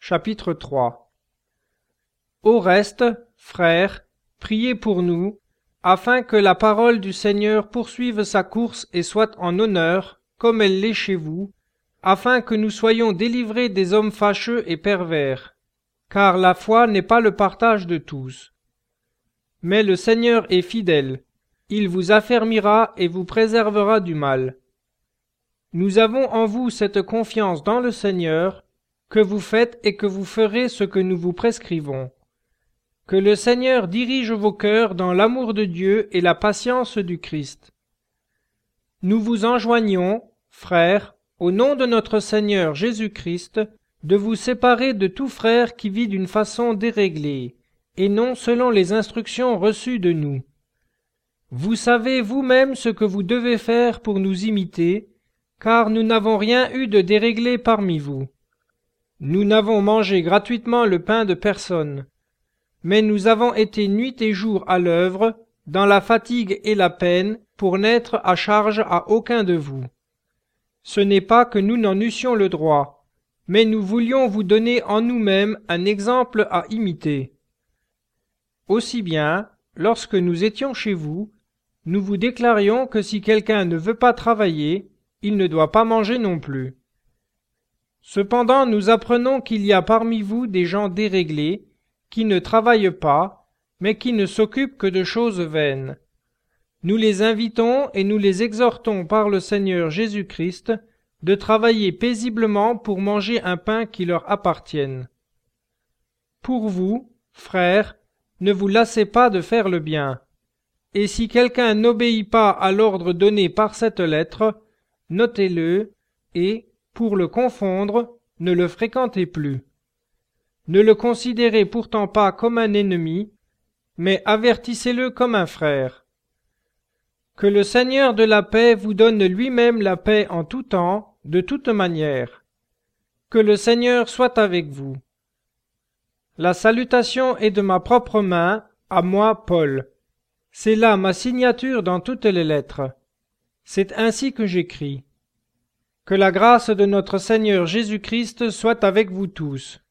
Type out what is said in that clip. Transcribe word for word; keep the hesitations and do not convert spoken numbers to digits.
Chapitre trois. Au reste, frères, priez pour nous, afin que la parole du Seigneur poursuive sa course et soit en honneur, comme elle l'est chez vous, afin que nous soyons délivrés des hommes fâcheux et pervers, car la foi n'est pas le partage de tous. Mais le Seigneur est fidèle, il vous affermira et vous préservera du mal. Nous avons en vous cette confiance dans le Seigneur, que vous faites et que vous ferez ce que nous vous prescrivons. Que le Seigneur dirige vos cœurs dans l'amour de Dieu et la patience du Christ. Nous vous enjoignons, frères, au nom de notre Seigneur Jésus-Christ, de vous séparer de tout frère qui vit d'une façon déréglée, et non selon les instructions reçues de nous. Vous savez vous-même ce que vous devez faire pour nous imiter, car nous n'avons rien eu de déréglé parmi vous. Nous n'avons mangé gratuitement le pain de personne, mais nous avons été nuit et jour à l'œuvre, dans la fatigue et la peine, pour n'être à charge à aucun de vous. Ce n'est pas que nous n'en eussions le droit, mais nous voulions vous donner en nous-mêmes un exemple à imiter. Aussi bien, lorsque nous étions chez vous, nous vous déclarions que si quelqu'un ne veut pas travailler, il ne doit pas manger non plus. Cependant, nous apprenons qu'il y a parmi vous des gens déréglés, qui ne travaillent pas, mais qui ne s'occupent que de choses vaines. Nous les invitons et nous les exhortons par le Seigneur Jésus-Christ de travailler paisiblement pour manger un pain qui leur appartienne. Pour vous, frères, ne vous lassez pas de faire le bien. Et si quelqu'un n'obéit pas à l'ordre donné par cette lettre, notez-le et, pour le confondre, ne le fréquentez plus. Ne le considérez pourtant pas comme un ennemi, mais avertissez-le comme un frère. Que le Seigneur de la paix vous donne lui-même la paix en tout temps, de toute manière. Que le Seigneur soit avec vous. La salutation est de ma propre main, à moi, Paul. C'est là ma signature dans toutes les lettres. C'est ainsi que j'écris. Que la grâce de notre Seigneur Jésus-Christ soit avec vous tous.